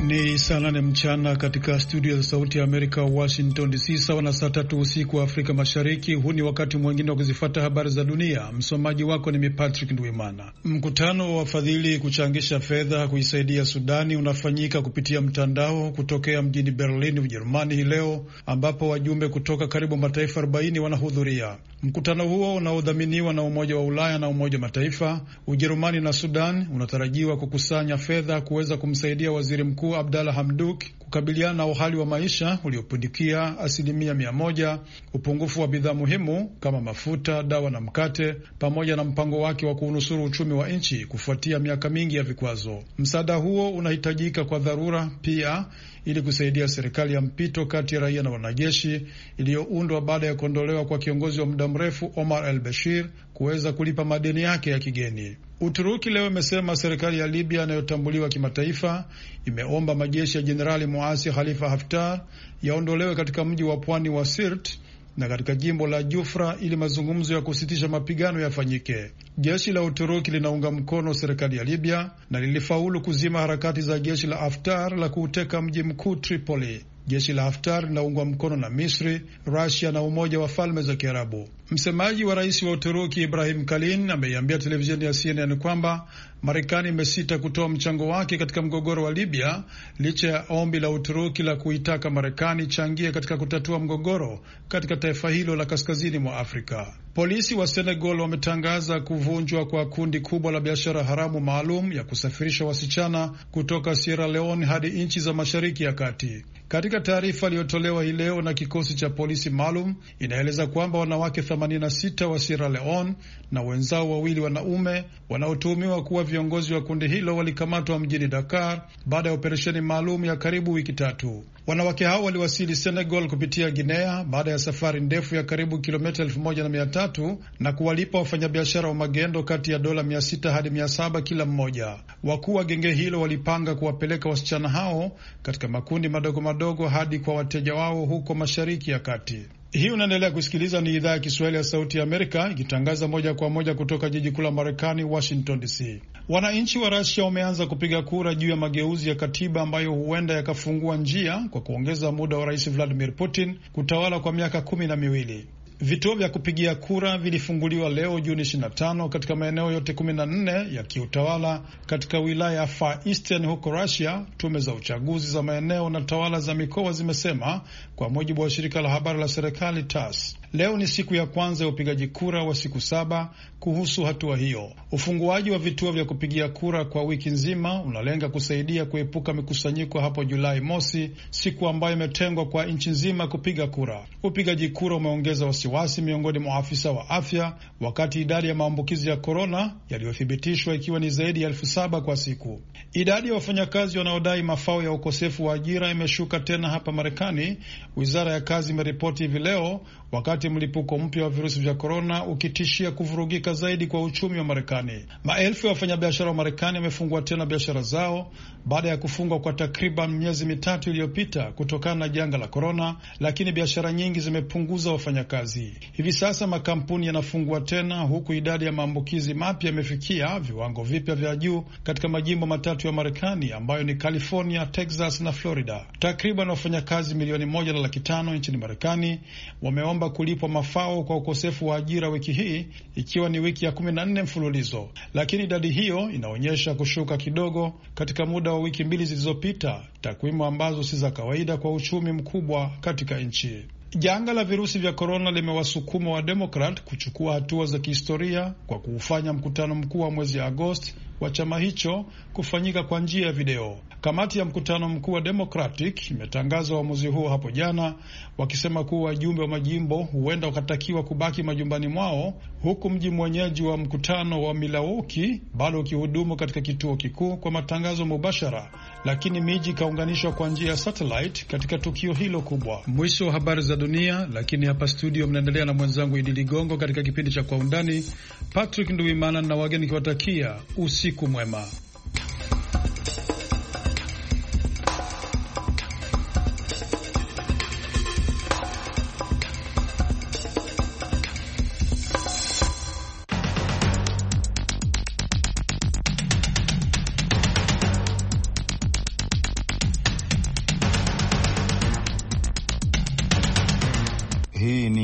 Ni saa 8 mchana katika studio za Sauti ya Amerika, Washington DC, sawa na saa 3 usiku wa Afrika Mashariki. Huu ni wakati mwingine wa kuzifuata habari za dunia. Msomaji wako ni Patrick Ndwimana. Mkutano wa wafadhili kuchangisha fedha kuisaidia Sudani unafanyika kupitia mtandao kutokea mjini Berlin, Ujerumani hii leo, ambapo wajumbe kutoka karibu mataifa 40 wanahudhuria. Mkutano huo unaodhaminiwa na Umoja wa Ulaya na Umoja Mataifa, Ujerumani na Sudan unatarajiwa kukusanya fedha kuweza kumsaidia Waziri Mkuu Abdalla Hamduk kukabiliana na uhali wa maisha uliopindukia 100%, upungufu wa bidhaa muhimu kama mafuta, dawa na mkate, pamoja na mpango wake wa kuunusuru uchumi wa nchi kufuatia miaka mingi ya vikwazo. Msaada huo unahitajika kwa dharura pia ili kusaidia serikali ya mpito kati ya raia na wanajeshi iliyoundwa baada ya kuondolewa kwa kiongozi wa muda mrefu Omar al-Bashir kuweza kulipa madeni yake ya kigeni. Uturuki leo imesema serikali ya Libya inayotambuliwa kimataifa imeomba majeshi ya Jenerali muasi Khalifa Haftar yaondolewe katika mji wa pwani wa Sirte na katika jimbo la Jufra ili mazungumzo ya kusitisha mapigano yafanyike. Jeshi la Uturuki linaunga mkono serikali ya Libya na lilifaulu kuzima harakati za jeshi la Haftar la kuuteka mji mkuu Tripoli. Jeshi la Haftar linaungwa mkono na Misri, Russia na Umoja wa Falme za Kiarabu. Msemaji wa rais wa Uturuki Ibrahim Kalin ameiambia televisheni ya CNN kwamba Marekani imesita kutoa mchango wake katika mgogoro wa Libya licha ya ombi la Uturuki la kuitaka Marekani changie katika kutatua mgogoro katika taifa hilo la kaskazini mwa Afrika. Polisi wa Senegal wametangaza kuvunjwa kwa kundi kubwa la biashara haramu maalum ya kusafirisha wasichana kutoka Sierra Leone hadi nchi za Mashariki ya Kati. Katika taarifa iliyotolewa hii leo na kikosi cha polisi maalum, inaeleza kwamba wanawake 86 wa Sierra Leone na wenzao wawili wanaume wanaotuhumiwa kuwa viongozi wa kundi hilo walikamatwa mjini Dakar baada ya operesheni maalum ya karibu wiki 3. Wanawake hao waliwasili Senegal kupitia Guinea baada ya safari ndefu ya karibu kilomita 1300 na kuwalipa wafanyabiashara wa magendo kati ya dola 600 hadi 700 kila mmoja. Wakuu wa genge hilo walipanga kuwapeleka wasichana hao katika makundi madogo hadi kwa wateja wao huko Mashariki ya Kati. Hii unaendelea kusikiliza, ni idhaa ya Kiswahili ya Sauti ya Amerika ikitangaza moja kwa moja kutoka jiji kuu la Marekani, Washington DC. Wananchi wa Russia wameanza kupiga kura juu ya mageuzi ya katiba ambayo huenda yakafungua njia kwa kuongeza muda wa Rais Vladimir Putin kutawala kwa miaka 12. Vituo vya kupigia kura vilifunguliwa leo Juni 25 katika maeneo yote 14 ya kiutawala katika wilaya ya Far Eastern huko Russia, tume za uchaguzi za maeneo na tawala za mikoa zimesema, kwa mujibu wa shirika la habari la serikali TASS. Leo ni siku ya kwanza ya upigaji kura wa siku 7 kuhusu hatua hiyo. Ufunguaji wa vituo vya kupigia kura kwa wiki nzima unalenga kusaidia kuepuka mikusanyiko hapo Julai mosi, siku ambayo imetengwa kwa nchi nzima kupiga kura. Upigaji kura umeongeza wasiwasi miongoni mwa afisa wa afya, wakati idadi ya maambukizi ya korona yaliyothibitishwa ikiwa ni zaidi ya 7,000 kwa siku. Idadi ya wafanyakazi wanaodai mafao ya ukosefu wa ajira imeshuka tena hapa Marekani, wizara ya kazi imeripoti hivi leo, wakati mlipuko mpya wa virusi vya korona ukitishia kuvurugika zaidi kwa uchumi wa Marekani. Maelfu ya wafanyabiashara wa Marekani wamefungua tena biashara zao baada ya kufungwa kwa takriban miezi 3 iliyopita kutokana na janga la korona, lakini biashara nyingi zimepunguza wafanyakazi. Hivi sasa makampuni yanafungua tena, huku idadi ya maambukizi mapya yamefikia viwango vipya vya juu katika majimbo 3 ya Marekani ambayo ni California, Texas na Florida. Takriban wafanyakazi milioni 1.5 nchini Marekani wameomba kulipwa mafao kwa ukosefu wa ajira wiki hii, ikiwa ni wiki ya 14 mfululizo, lakini idadi hiyo inaonyesha kushuka kidogo katika muda wa wiki 2 zilizopita, takwimu ambazo si za kawaida kwa uchumi mkubwa katika nchi. Janga la virusi vya korona limewasukuma wa Democrat kuchukua hatua za kihistoria kwa kuufanya mkutano mkuu wa mwezi Agosti wa chama hicho kufanyika kwa njia ya video. Kamati ya mkutano mkuu wa Democratic imetangaza uamuzi huo hapo jana, wakisema kuwa wajumbe wa majimbo huenda wakatakiwa kubaki majumbani mwao, huku mji mwenyeji wa mkutano wa Milwaukee bado ukihudumu katika kituo kikuu kwa matangazo mubashara, lakini miji ikaunganishwa kwa njia ya satellite katika tukio hilo kubwa. Mwisho wa habari za dunia, lakini hapa studio mnaendelea na mwenzangu Idi Ligongo katika kipindi cha Kwa Undani. Patrick Ndwimana na wageni kiwatakia usiku mwema.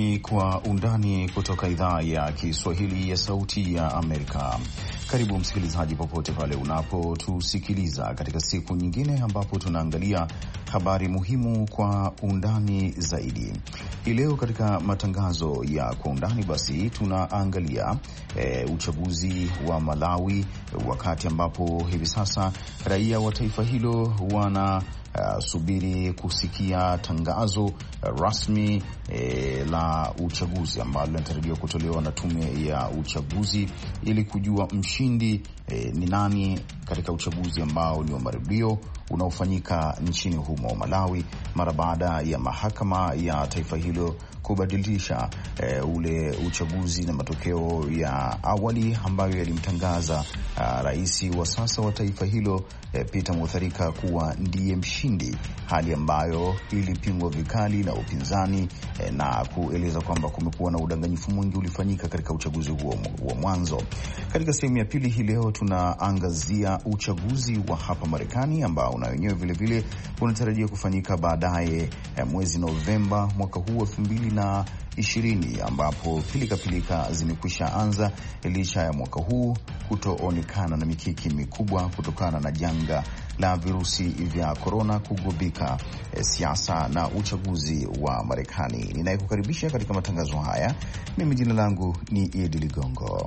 ni Kwa Undani kutoka idhaa ya Kiswahili ya Sauti ya Amerika. Karibu msikilizaji, popote pale unapotusikiliza katika siku nyingine ambapo tunaangalia habari muhimu kwa undani zaidi. Hii leo katika matangazo ya Kwa Undani basi tunaangalia uchaguzi wa Malawi, wakati ambapo hivi sasa raia wa taifa hilo subiri kusikia tangazo rasmi la uchaguzi ambalo linatarajiwa kutolewa na tume ya uchaguzi ili kujua mshindi ni nani katika uchaguzi ambao ni wa marudio unaofanyika nchini humo Malawi, mara baada ya mahakama ya taifa hilo kubadilisha ule uchaguzi na matokeo ya awali ambayo yalimtangaza rais wa sasa wa taifa hilo Peter Mutharika kuwa ndiye mshindi, hali ambayo ilipingwa vikali na upinzani na kueleza kwamba kumekuwa na udanganyifu mwingi ulifanyika katika uchaguzi huo wa mwanzo. Katika sehemu ya pili hii leo tunaangazia uchaguzi wa hapa Marekani ambao na wenyewe vile vile unatarajia kufanyika baadaye mwezi Novemba mwaka huu 2020, ambapo pilika zimekwisha anza licha ya mwaka huu kutoonekana na mikiki mikubwa kutokana na janga la virusi vya korona kugubika siasa na uchaguzi wa Marekani. Ninayekukaribisha katika matangazo haya, mimi jina langu ni Idi Ligongo.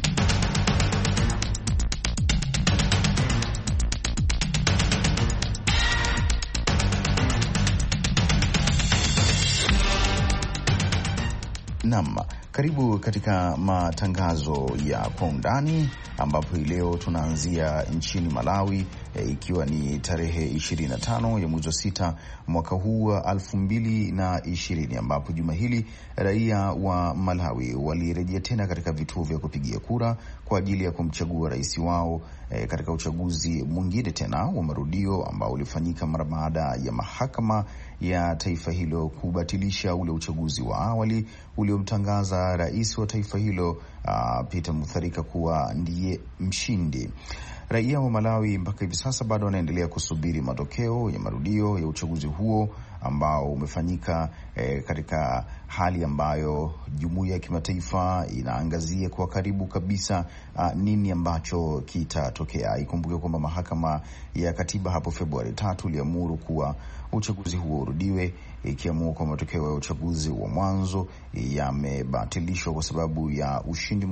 Naam, karibu katika matangazo ya Kwa Undani, ambapo leo tunaanzia nchini Malawi, ikiwa ni tarehe 25 ya mwezi wa 6 mwaka huu wa 2020, ambapo juma hili raia wa Malawi walirejea tena katika vituo vya kupigia kura kwa ajili ya kumchagua rais wao katika uchaguzi mwingine tena wa marudio ambao ulifanyika mara baada ya mahakama ya taifa hilo kubatilisha ule uchaguzi wa awali uliomtangaza rais wa taifa hilo Peter Mutharika kuwa ndiye mshindi. Raia wa Malawi mpaka hivi sasa bado wanaendelea kusubiri matokeo ya marudio ya uchaguzi huo ambao umefanyika katika hali ambayo jumuiya ya kimataifa inaangazia kwa karibu kabisa nini ambacho kitatokea. Ikumbuke kwamba mahakama ya katiba hapo Februari 3 iliamuru kuwa uchaguzi huo urudiwe, ikiamua kwa matokeo ya uchaguzi wa mwanzo yamebatilishwa kwa sababu ya ushahidi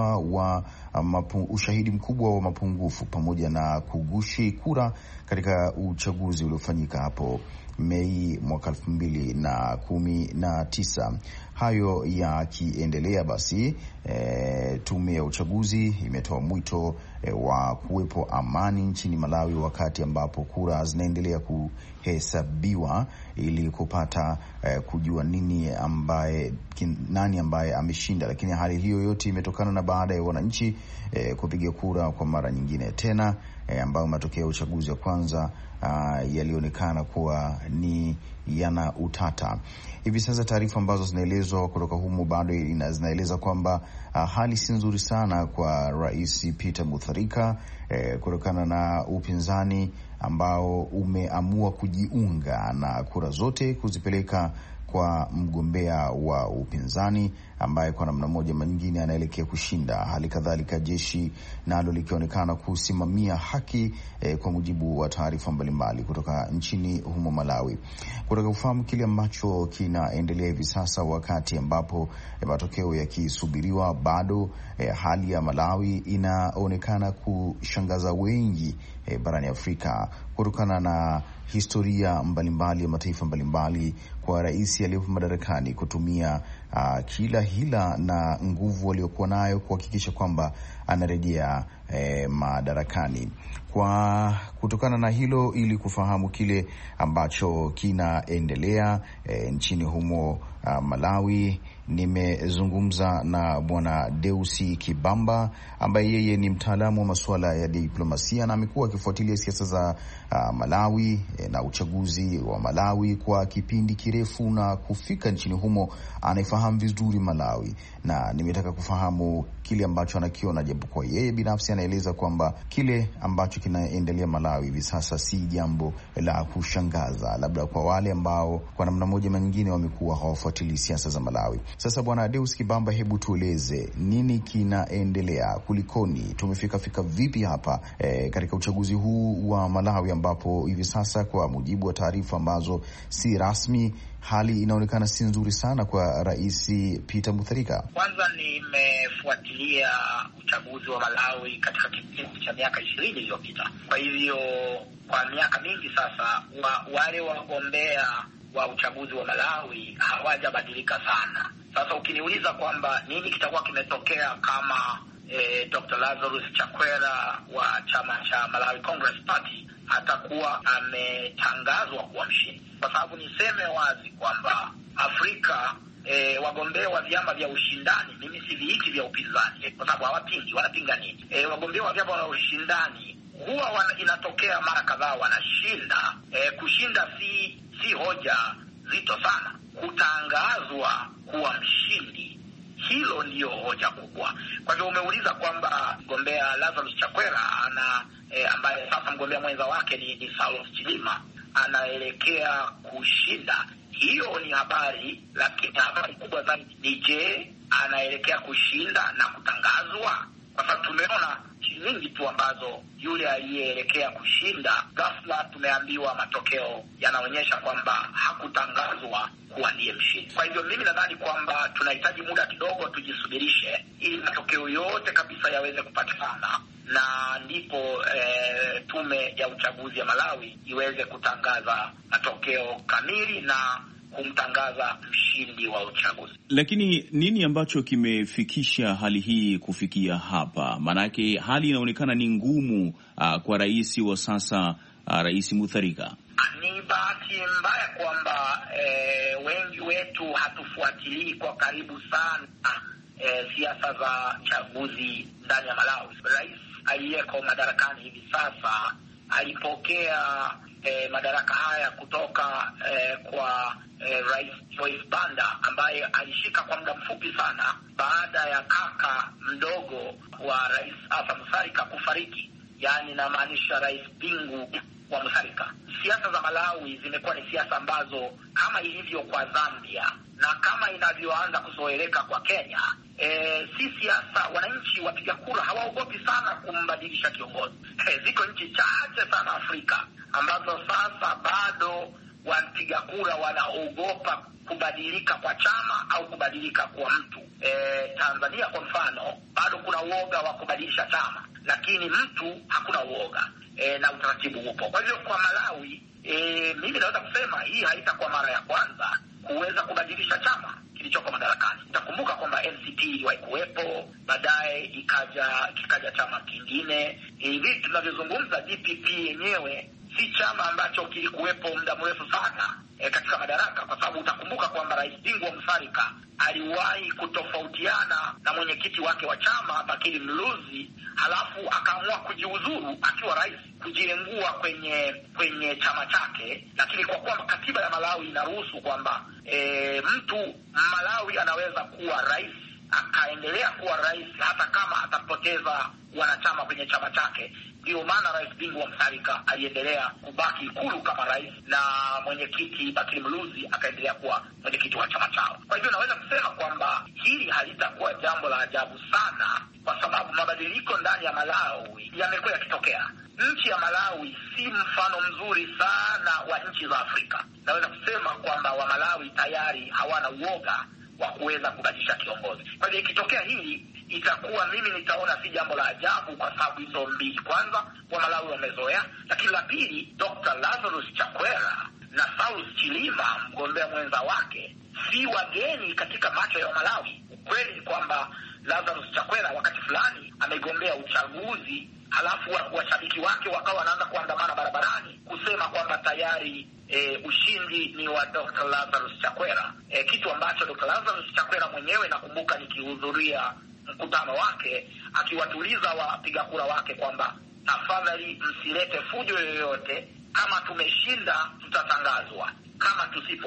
mkubwa wa mapungufu pamoja na kugushi kura katika uchaguzi uliofanyika hapo Mei mwaka 2019. Hayo yakiendelea basi, tume ya uchaguzi imetoa mwito wa kuwepo amani nchini Malawi wakati ambapo kura zinaendelea kuhesabiwa ili kupata kujua nani ambaye ameshinda. Lakini hali hiyo yote imetokana na baada ya wananchi kupiga kura kwa mara nyingine tena, ambayo matokeo ya uchaguzi wa kwanza yalionekana kuwa ni yana utata. Hivi sasa taarifa ambazo zinaelezwa kutoka humo bado zinaeleza kwamba hali si nzuri sana kwa Rais Peter Mutharika kutokana na upinzani ambao umeamua kujiunga na kura zote kuzipeleka kwa mgombea wa upinzani ambaye kwa namna moja nyingine anaelekea kushinda. Hali kadhalika jeshi nalo likionekana kusimamia haki kwa mujibu wa taarifa mbalimbali kutoka nchini humo Malawi. Kutaka kufahamu kile ambacho kinaendelea hivi sasa wakati ambapo matokeo yakisubiriwa, bado hali ya Malawi inaonekana kushangaza wengi barani Afrika kutokana na historia mbalimbali ya mataifa mbalimbali kwa rais aliyepo madarakani kutumia kila hila na nguvu aliyokuwa nayo kuhakikisha kwamba anarejea madarakani. Kutokana na hilo, ili kufahamu kile ambacho kinaendelea nchini humo Malawi, nimezungumza na Bwana Deusi Kibamba ambaye yeye ni mtaalamu wa masuala ya diplomasia na amekuwa akifuatilia siasa za Malawi na uchaguzi wa Malawi kwa kipindi kirefu na kufika nchini humo, anaifahamu vizuri Malawi, na nimetaka kufahamu kile ambacho anakiona, japokuwa yeye binafsi anaeleza kwamba kile ambacho kinaendelea Malawi hivi sasa si jambo la kushangaza, labda kwa wale ambao kwa namna moja nyingine wamekuwa hawafuatili siasa za Malawi. Sasa Bwana Deus Kibamba, hebu tueleze nini kinaendelea, kulikoni, tumefika vipi hapa katika uchaguzi huu wa Malawi, ambapo hivi sasa kwa mujibu wa taarifa ambazo si rasmi, hali inaonekana si nzuri sana kwa Rais Peter Mutharika. Kwanza nimefuatilia uchaguzi wa Malawi katika kipindi cha miaka 20 iliyopita. Kwa hivyo kwa miaka mingi sasa wale wagombea wa uchaguzi wa Malawi hawajabadilika sana. Sasa ukiniuliza kwamba nini kitakuwa kimetokea kama Dr. Lazarus Chakwera wa chama cha Malawi Congress Party atakuwa ametangazwa kuwa mshindi, kwa sababu niseme wazi kwamba Afrika wagombea wa vyama vya ushindani, mimi si viiti vya upinzani kwa sababu hawapingi, wanapinga nini? Wagombea wa vyama vya ushindani huwa inatokea mara kadhaa wanashinda. Kushinda si hoja zito sana. Kutangazwa kuwa mshindi, hilo ndiyo hoja kubwa. Kwa hivyo umeuliza kwamba mgombea Lazarus Chakwera ambaye sasa mgombea mwenza wake ni Saulos Chilima anaelekea kushinda. Hiyo ni habari, lakini habari kubwa zaidi ni je, anaelekea kushinda na kutangazwa? Kwa sababu tumeona nyingi tu ambazo yule aliyeelekea kushinda ghafla tumeambiwa matokeo yanaonyesha kwamba hakutangazwa kuwa ndiye mshindi. Kwa hivyo mimi nadhani kwamba tunahitaji muda kidogo tujisubirishe ili matokeo yote kabisa yaweze kupatikana, na ndipo tume ya uchaguzi ya Malawi iweze kutangaza matokeo kamili na kumtangaza mshindi wa uchaguzi. Lakini nini ambacho kimefikisha hali hii kufikia hapa? Maanake hali inaonekana ni ngumu kwa rais wa sasa, Rais Mutharika. Ni bahati mbaya kwamba wengi wetu hatufuatilii kwa karibu sana siasa za chaguzi ndani ya Malawi. Rais aliyeko madarakani hivi sasa alipokea madaraka haya kutoka kwa Rais Joyce Banda ambaye alishika kwa muda mfupi sana baada ya kaka mdogo wa Rais Arthur Mutharika kufariki, yaani namaanisha Rais Bingu wa Mutharika. Siasa za Malawi zimekuwa ni siasa ambazo kama ilivyo kwa Zambia na kama inavyoanza kuzoeleka kwa Kenya, si siasa, wananchi wapiga kura hawaogopi sana kumbadilisha kiongozi. Ziko nchi chache sana Afrika ambazo sasa bado wapiga kura wanaogopa kubadilika kwa chama au kubadilika kwa mtu. Tanzania kwa mfano bado kuna uoga wa kubadilisha chama, lakini mtu hakuna uoga na utaratibu upo. Kwa hivyo kwa Malawi mimi naweza kusema hii haitakuwa mara ya kwanza kuweza kubadilisha chama kilichoko madarakani. Utakumbuka kwamba NCP iliwahi kuwepo, baadaye kikaja chama kingine. Hivi tunavyozungumza DPP yenyewe si chama ambacho kilikuwepo muda mrefu sana katika madaraka, kwa sababu utakumbuka kwamba Rais Bingu wa Mutharika aliwahi kutofautiana na mwenyekiti wake wa chama Bakili Mluzi, halafu akaamua kujiuzuru akiwa rais, kujiengua kwenye chama chake. Lakini kwa kuwa katiba ya Malawi inaruhusu kwamba mtu Malawi anaweza kuwa rais, akaendelea kuwa rais hata kama atapoteza wanachama kwenye chama chake. Ndio maana Rais Bingu wa Mutharika aliendelea kubaki Ikulu kama rais na mwenyekiti Bakili Mluzi akaendelea kuwa mwenyekiti wa chama chao. Kwa hivyo naweza kusema kwamba hili halitakuwa jambo la ajabu sana, kwa sababu mabadiliko ndani ya Malawi yamekuwa yakitokea. Nchi ya Malawi si mfano mzuri sana wa nchi za Afrika. Naweza kusema kwamba wa Malawi tayari hawana uoga wa kuweza kubadilisha kiongozi. Kwa hivyo ikitokea hili itakuwa, mimi nitaona si jambo la ajabu, kwa sababu hizo mbili, kwanza wa Malawi wamezoea, lakini la pili, Dr. Lazarus Chakwera na Saulos Chilima mgombea mwenza wake si wageni katika macho ya Malawi. Ukweli ni kwamba Lazarus Chakwera wakati fulani amegombea uchaguzi, halafu washabiki wake wakawa wanaanza kuandamana barabarani kusema kwamba tayari ushindi ni wa Dr. Lazarus Chakwera, kitu ambacho Dr. Lazarus Chakwera mwenyewe nakumbuka nikihudhuria mkutano wake akiwatuliza wapiga kura wake kwamba tafadhali msilete fujo yoyote, kama tumeshinda tutatangazwa, kama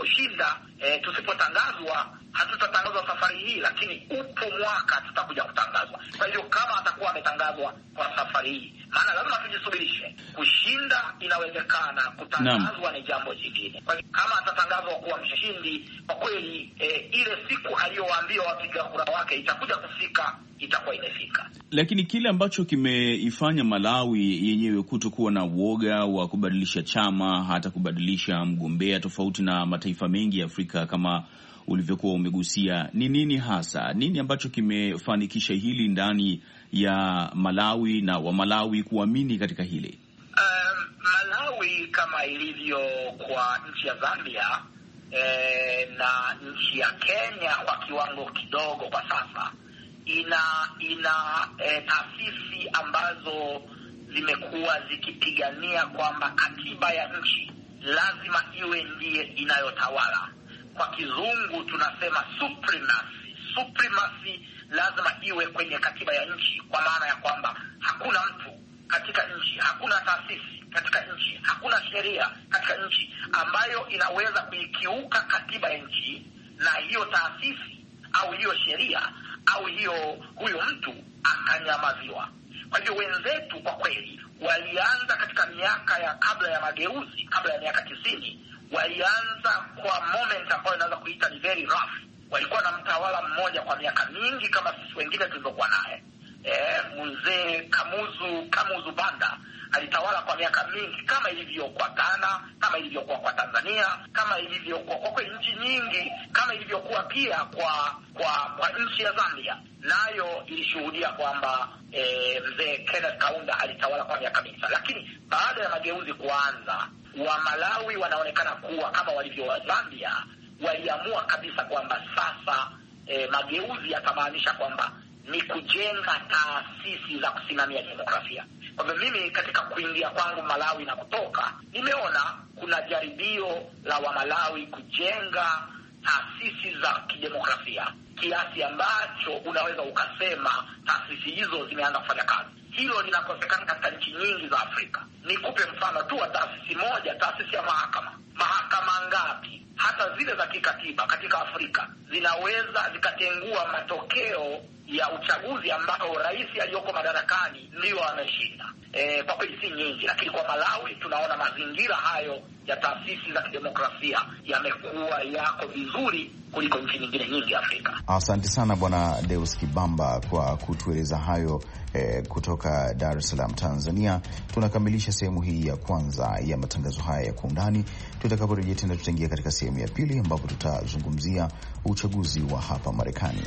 tusipotangazwa hatutatangazwa safari hii, lakini upo mwaka tutakuja kutangazwa. Kwa hivyo kama atakuwa ametangazwa kwa safari hii, maana lazima tujisubirishe. Kushinda inawezekana, kutangazwa ni jambo jingine. Kwa hivyo kama atatangazwa kuwa mshindi, kwa kweli ile siku aliyowaambia wapiga kura wake itakuja kufika, itakuwa imefika. Lakini kile ambacho kimeifanya Malawi yenyewe kutokuwa na uoga wa kubadilisha chama, hata kubadilisha mgombea, tofauti na mataifa mengi ya Afrika kama ulivyokuwa umegusia, ni nini hasa? Nini ambacho kimefanikisha hili ndani ya Malawi na wa Malawi kuamini katika hili? Malawi kama ilivyo kwa nchi ya Zambia na nchi ya Kenya kwa kiwango kidogo kwa sasa, ina taasisi ambazo zimekuwa zikipigania kwamba katiba ya nchi lazima iwe ndiye inayotawala. Kwa kizungu tunasema supremacy lazima iwe kwenye katiba ya nchi, kwa maana ya kwamba hakuna mtu katika nchi, hakuna taasisi katika nchi, hakuna sheria katika nchi ambayo inaweza kuikiuka katiba ya nchi, na hiyo taasisi au hiyo sheria au huyo mtu akanyamaziwa. Kwa hivyo wenzetu kwa kweli walianza katika miaka ya kabla ya mageuzi, kabla ya miaka 90, walianza kwa moment ambayo inaweza kuita ni very rough. Walikuwa na mtawala mmoja kwa miaka mingi kama sisi wengine tulivyokuwa naye. Mzee Kamuzu Banda alitawala kwa miaka mingi, kama ilivyokuwa Ghana, kama ilivyokuwa kwa Tanzania, kama ilivyokuwa kwa kweli nchi nyingi, kama ilivyokuwa pia kwa nchi ya Zambia, nayo ilishuhudia kwamba mzee Kenneth Kaunda alitawala kwa miaka mingi. Lakini baada ya mageuzi kuanza, wa Malawi wanaonekana kuwa kama walivyo wa Zambia, waliamua kabisa kwamba sasa mageuzi yatamaanisha kwamba ni kujenga taasisi za kusimamia demokrasia. Kwa hivyo mimi katika kuingia kwangu Malawi na kutoka, nimeona kuna jaribio la wa Malawi kujenga taasisi za kidemokrasia kiasi ambacho unaweza ukasema taasisi hizo zimeanza kufanya kazi. Hilo linakosekana katika nchi nyingi za Afrika. Nikupe mfano tu wa taasisi moja, taasisi ya mahakama. Mahakama ngapi hata zile za kikatiba katika Afrika zinaweza zikatengua matokeo ya uchaguzi ambao rais aliyoko madarakani ndio ameshinda? Kwa kweli si nyingi, lakini kwa Malawi tunaona mazingira hayo ya taasisi za kidemokrasia yamekuwa yako vizuri kuliko nchi nyingine nyingi Afrika. Asante sana Bwana Deus Kibamba kwa kutueleza hayo kutoka Dar es Salaam, Tanzania. Tunakamilisha sehemu hii ya kwanza ya matangazo haya ya kwa undani. Tutakaporejea tena tutaingia katika sehemu ya pili ambapo tutazungumzia uchaguzi wa hapa Marekani.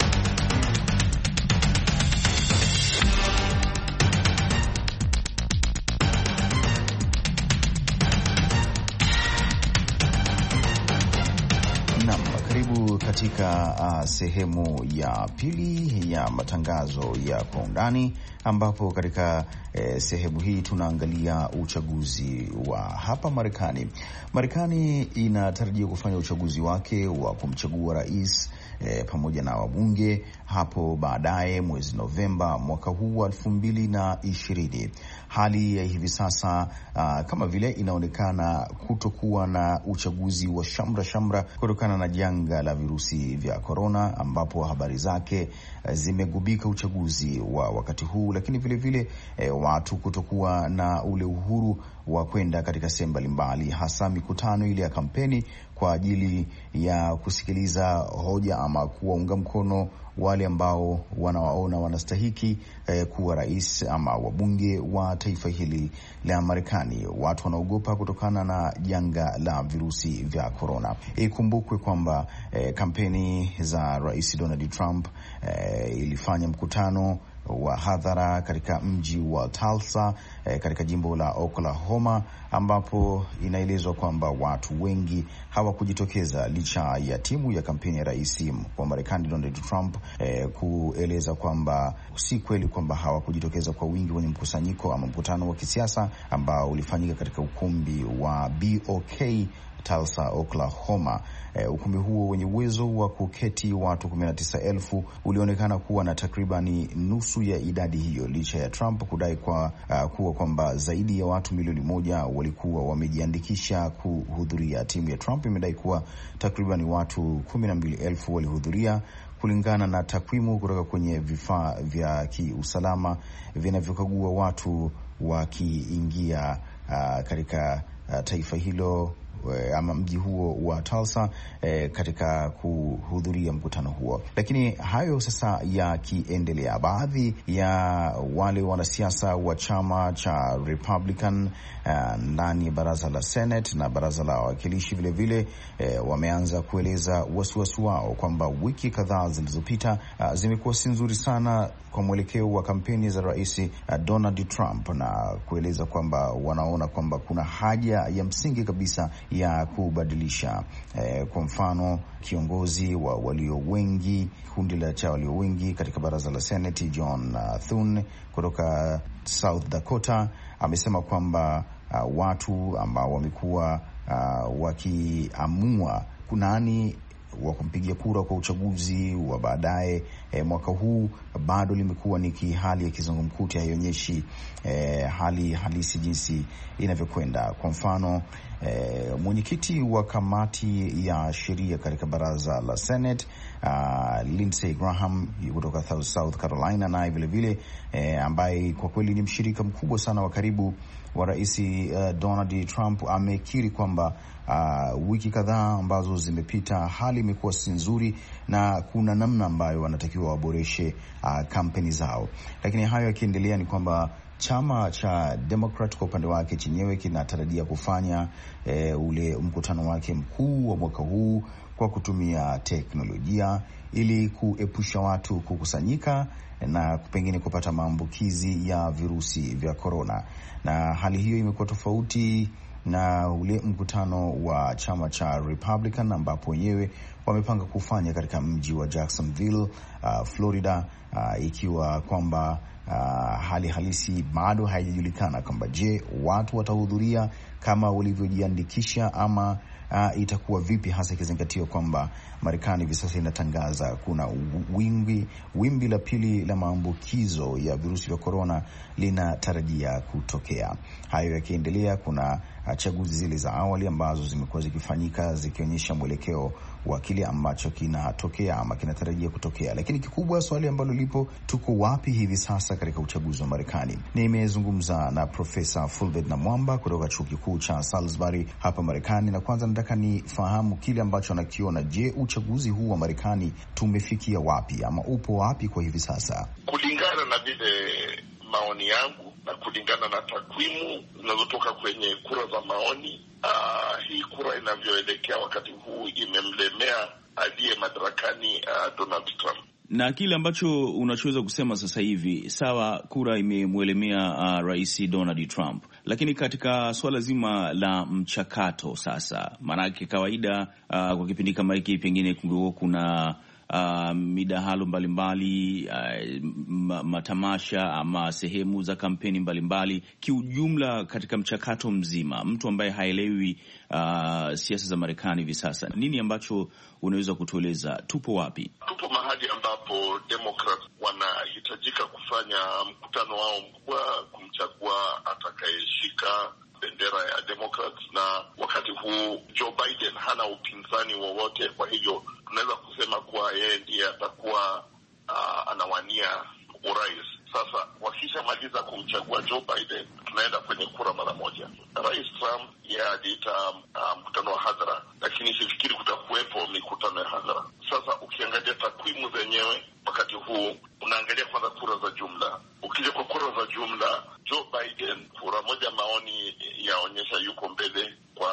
Katika sehemu ya pili ya matangazo ya kwa undani, ambapo katika sehemu hii tunaangalia uchaguzi wa hapa Marekani. Marekani inatarajia kufanya uchaguzi wake wa kumchagua rais pamoja na wabunge hapo baadaye mwezi Novemba mwaka huu wa 2020. Hali ya hivi sasa kama vile inaonekana kutokuwa na uchaguzi wa shamra kutokana na janga la virusi vya korona, ambapo habari zake zimegubika uchaguzi wa wakati huu, lakini vile vile watu kutokuwa na ule uhuru wa kwenda katika sehemu mbalimbali, hasa mikutano ile ya kampeni kwa ajili ya kusikiliza hoja ama kuwaunga mkono wale ambao wanawaona wanastahiki kuwa rais ama wabunge wa taifa hili la Marekani. Watu wanaogopa kutokana na janga la virusi vya korona. Ikumbukwe kwamba kampeni za Rais Donald Trump ilifanya mkutano wa hadhara katika mji wa Tulsa katika jimbo la Oklahoma, ambapo inaelezwa kwamba watu wengi hawakujitokeza licha ya timu ya kampeni ya rais wa Marekani Donald Trump kueleza kwamba si kweli kwamba hawakujitokeza kwa wingi kwenye mkusanyiko ama mkutano wa kisiasa ambao ulifanyika katika ukumbi wa BOK Tulsa, Oklahoma. Ukumbi huo wenye uwezo wa kuketi watu 19,000 ulionekana kuwa na takribani nusu ya idadi hiyo, licha ya Trump kudai kwamba zaidi ya watu milioni 1 walikuwa wamejiandikisha kuhudhuria. Timu ya Trump imedai kuwa takribani watu 12,000 walihudhuria, kulingana na takwimu kutoka kwenye vifaa vya kiusalama vinavyokagua watu wakiingia katika taifa hilo ama mji huo wa Tulsa katika kuhudhuria mkutano huo. Lakini hayo sasa yakiendelea, baadhi ya wale wanasiasa wa chama cha Republican ndani ya baraza la Senate na baraza la wawakilishi vilevile wameanza kueleza wasiwasi wao kwamba wiki kadhaa zilizopita zimekuwa si nzuri sana kwa mwelekeo wa kampeni za rais Donald Trump, na kueleza kwamba wanaona kwamba kuna haja ya msingi kabisa ya kubadilisha. Kwa mfano, kiongozi wa walio wengi, kundi la cha walio wengi katika baraza la Senate, John Thune kutoka South Dakota, amesema kwamba watu ambao wamekuwa wakiamua kunani wa kumpigia kura kwa uchaguzi wa baadaye mwaka huu bado limekuwa ni hali ya kizungumkuti, haionyeshi hali halisi jinsi inavyokwenda. Kwa mfano, mwenyekiti wa kamati ya sheria katika baraza la Senate Lindsey Graham kutoka South Carolina, naye vilevile ambaye kwa kweli ni mshirika mkubwa sana wa karibu wa rais Donald Trump, amekiri kwamba wiki kadhaa ambazo zimepita hali imekuwa si nzuri na kuna namna ambayo wanatakiwa waboreshe kampeni zao. Lakini hayo yakiendelea, ni kwamba chama cha Democrat kwa upande wake chenyewe kinatarajia kufanya ule mkutano wake mkuu wa mwaka huu kwa kutumia teknolojia ili kuepusha watu kukusanyika na pengine kupata maambukizi ya virusi vya korona. Na hali hiyo imekuwa tofauti na ule mkutano wa chama cha Republican ambapo wenyewe wamepanga kufanya katika mji wa Jacksonville, Florida, ikiwa kwamba hali halisi bado haijajulikana kwamba je, watu watahudhuria kama walivyojiandikisha ama itakuwa vipi, hasa ikizingatiwa kwamba Marekani hivi sasa inatangaza kuna wimbi la pili la maambukizo ya virusi vya korona linatarajia kutokea. Hayo yakiendelea, kuna chaguzi zile za awali ambazo zimekuwa zikifanyika zikionyesha mwelekeo wa kile ambacho kinatokea ama kinatarajia kutokea. Lakini kikubwa, swali ambalo lipo, tuko wapi hivi sasa katika uchaguzi wa Marekani? Nimezungumza na Profesa Fulbert Namwamba kutoka chuo kikuu cha Salisbury hapa Marekani, na kwanza nataka nifahamu kile ambacho anakiona. Je, uchaguzi huu wa Marekani tumefikia wapi ama upo wapi kwa hivi sasa? Kulingana na vile maoni yangu na kulingana na takwimu zinazotoka kwenye kura za maoni, hii kura inavyoelekea wakati huu imemlemea aliye madarakani Donald Trump. Na kile ambacho unachoweza kusema sasa hivi, sawa, kura imemwelemea rais Donald Trump, lakini katika suala zima la mchakato sasa, maanake kawaida kwa kipindi kama hiki pengine kungekuwa kuna midahalo mbalimbali, matamasha ama sehemu za kampeni mbalimbali. Kiujumla, katika mchakato mzima, mtu ambaye haelewi siasa za Marekani hivi sasa, nini ambacho unaweza kutueleza? Tupo wapi? Tupo mahali ambapo Democrat wanahitajika kufanya mkutano wao mkubwa kumchagua atakayeshika bendera ya Democrats, na wakati huu Joe Biden hana upinzani wowote, kwa hivyo tunaweza kusema kuwa yeye ndiye atakuwa anawania urais. Sasa wakishamaliza kumchagua Joe Biden, tunaenda kwenye kura mara moja. Rais Trump yeye aliita mkutano wa hadhara, lakini sifikiri kutakuwepo mikutano ya hadhara. Sasa ukiangalia takwimu zenyewe wakati huu, unaangalia kwanza kura za jumla. Ukija kwa kura za jumla, Joe Biden kura moja maoni yaonyesha yuko mbele kwa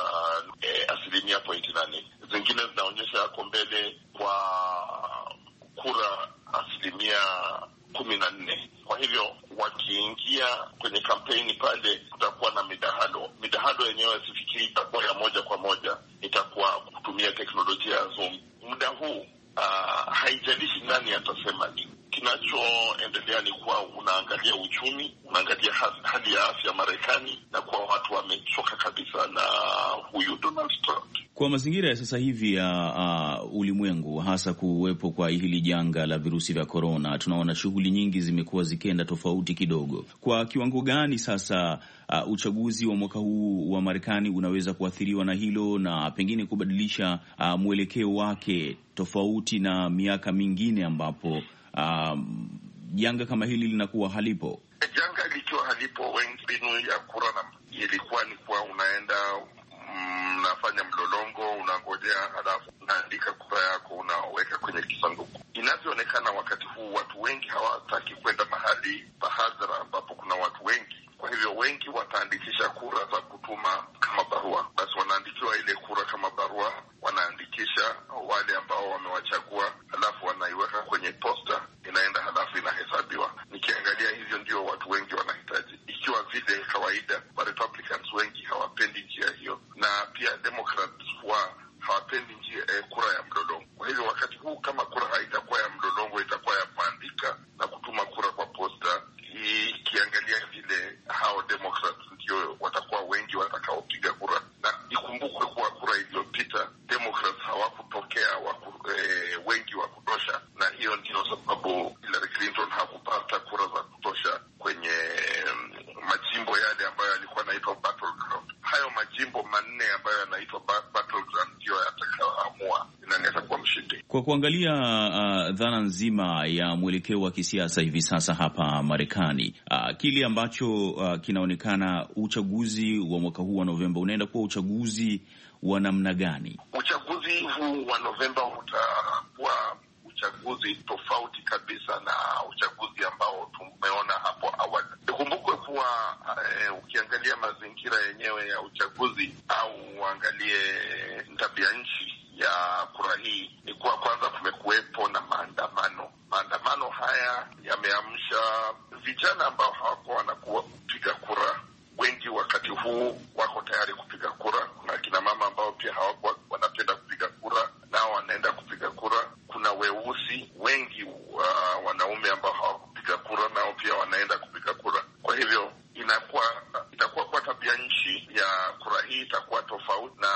0.8. Zingine zinaonyesha yako mbele kwa kura 14%. Kwa hivyo wakiingia kwenye kampeni pale, kutakuwa na midahalo. Midahalo yenyewe sifikiri itakuwa ya moja kwa moja, itakuwa kutumia teknolojia ya Zoom. Muda huu haijalishi nani atasema nini. Kinachoendelea ni kuwa unaangalia uchumi, unaangalia hali ya afya Marekani, na kuwa watu wamechoka kabisa na huyu Donald Trump. Kwa mazingira ya sasa hivi ya ulimwengu, hasa kuwepo kwa hili janga la virusi vya korona, tunaona shughuli nyingi zimekuwa zikienda tofauti kidogo. Kwa kiwango gani sasa uchaguzi wa mwaka huu wa Marekani unaweza kuathiriwa na hilo na pengine kubadilisha mwelekeo wake tofauti na miaka mingine ambapo janga kama hili linakuwa halipo? Janga likiwa halipo, wengi mbinu ya kura ilikuwa ni kuwa unaenda unafanya mlolongo, unangojea, halafu unaandika kura yako, unaweka kwenye kisanduku. Inavyoonekana wakati huu watu wengi hawataki kwenda mahali pa hadhara ambapo kuna watu wengi. Kwa hivyo wengi wataandikisha kura za kutuma kama barua. Basi wanaandikiwa ile kura kama barua, wanaandikisha wale ambao wamewachagua, halafu wanaiweka kwenye posta, inaenda halafu inahesabiwa. Nikiangalia hivyo ndio watu wengi wanahitaji. Ikiwa vile kawaida, Republicans wengi hawapendi njia hiyo, na pia Democrats hawapendi kura ya mlolongo. Kwa hivyo wakati huu kama kura haitakuwa ya mlolongo, itakuwa ya kuandika na kutuma kura kwa posta, ikiangalia vile hao Democrats ndio watakuwa wengi watakaopiga kura. Na ikumbukwe kuwa kura iliyopita Democrats hawakutokea wengi wa kutosha, na hiyo ndio sababu Hillary Clinton hakupata kura za kutosha kwenye majimbo yale ambayo yalikuwa yanaitwa battleground. Hayo majimbo manne ambayo yanaitwa battleground ndio yatakayoamua nani atakuwa mshindi. Kwa kuangalia dhana nzima ya mwelekeo wa kisiasa hivi sasa hapa Marekani, kile ambacho kinaonekana, uchaguzi wa mwaka huu wa Novemba unaenda kuwa uchaguzi wa namna gani? Uchaguzi huu wa Novemba utakuwa uchaguzi tofauti kabisa na uchaguzi ambao tumeona hapo awali. Ikumbukwe kuwa ukiangalia mazingira yenyewe ya uchaguzi au uangalie tabia nchi ya kura hii, ni kuwa kwanza kumekuwepo na maandamano. Maandamano haya yameamsha vijana ambao hawakuwa wanakuwa kupiga kura. Wengi wakati huu wako tayari kupiga kura. Kuna kina mama ambao pia hawakuwa wanapenda kupiga kura, nao wanaenda kupiga kura. Kuna weusi wengi wanaume ambao hawakupiga kura, nao pia wanaenda kupiga kura. Kwa hivyo itakuwa kwa tabia nchi ya kura hii itakuwa tofauti, na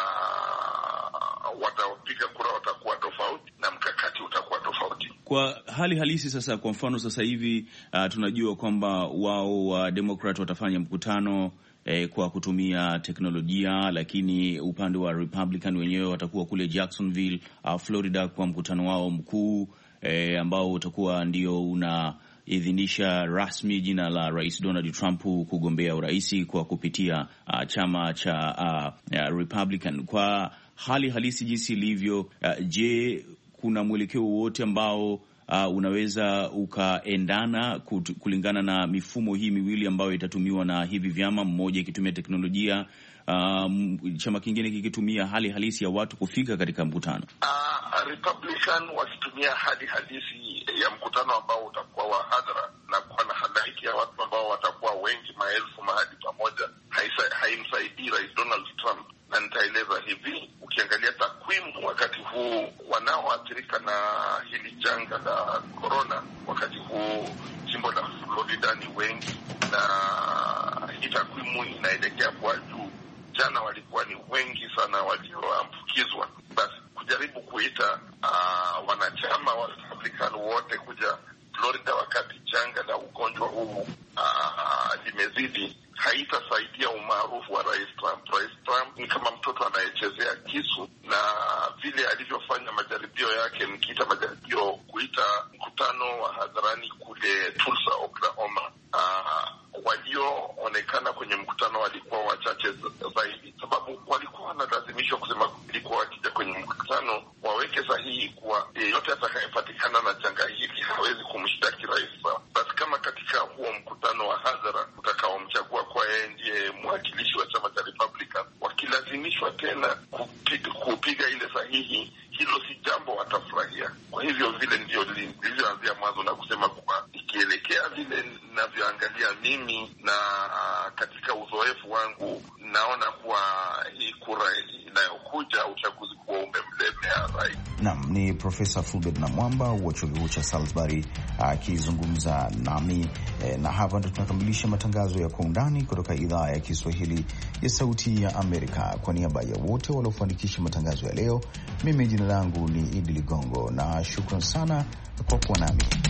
watapiga kura watakuwa tofauti, na mkakati utakuwa tofauti. Kwa hali halisi sasa, kwa mfano sasa hivi tunajua kwamba wao wa Democrat watafanya mkutano kwa kutumia teknolojia, lakini upande wa Republican wenyewe watakuwa kule Jacksonville, Florida, kwa mkutano wao mkuu ambao utakuwa ndio unaidhinisha rasmi jina la Rais Donald Trump kugombea urais kwa kupitia chama cha Republican. Kwa hali halisi jinsi ilivyo, je, kuna mwelekeo wote ambao unaweza ukaendana kulingana na mifumo hii miwili ambayo itatumiwa na hivi vyama, mmoja ikitumia teknolojia, chama kingine kikitumia hali halisi ya watu kufika katika mkutano? Republican wakitumia hali halisi ya mkutano ambao utakuwa wa hadhara na kuwa na halaiki ya watu ambao watakuwa wengi, maelfu mahali pamoja, haimsaidii Rais Donald Trump. Na nitaeleza hivi, ukiangalia takwimu wakati huu, wanaoathirika na hili janga la corona wakati huu jimbo la Florida ni wengi, na hii takwimu inaelekea kwa juu. Jana walikuwa ni wengi sana walioambukizwa. Basi kujaribu kuita wanachama wa Republican wote kuja Florida wakati janga la ugonjwa huu limezidi, haitasaidia umaarufu wa Rais Trump. Rais Trump ni kama mtoto anayechezea kisu, na vile alivyofanya majaribio yake, nikiita majaribio, kuita mkutano wa hadharani kule Tulsa, Oklahoma, walioonekana kwenye mkutano walikuwa wachache zaidi, sababu walikuwa wanalazimishwa kusema ilikuwa wakija kwenye mkutano waweke sahihi kuwa yeyote atakayepatikana na janga hili hawezi kumshtaki rais. Basi kama katika huo mkutano wa hadhara utakaomchagua kwa yeye ndiye mwakilishi wa chama cha Republican, wakilazimishwa tena kupiga ile sahihi, hilo si jambo watafurahia. Kwa hivyo vile ndio lilivyoanzia mwanzo na kusema kuwa ikielekea vile Profesa Fulbert Namwamba wa chuo kikuu cha Salisbury akizungumza nami na hapa ndo tunakamilisha matangazo ya Kwa Undani kutoka idhaa ya Kiswahili ya Sauti ya Amerika. Kwa niaba ya wote waliofanikisha matangazo ya leo, mimi jina langu ni Idi Ligongo na shukran sana kwa kuwa nami.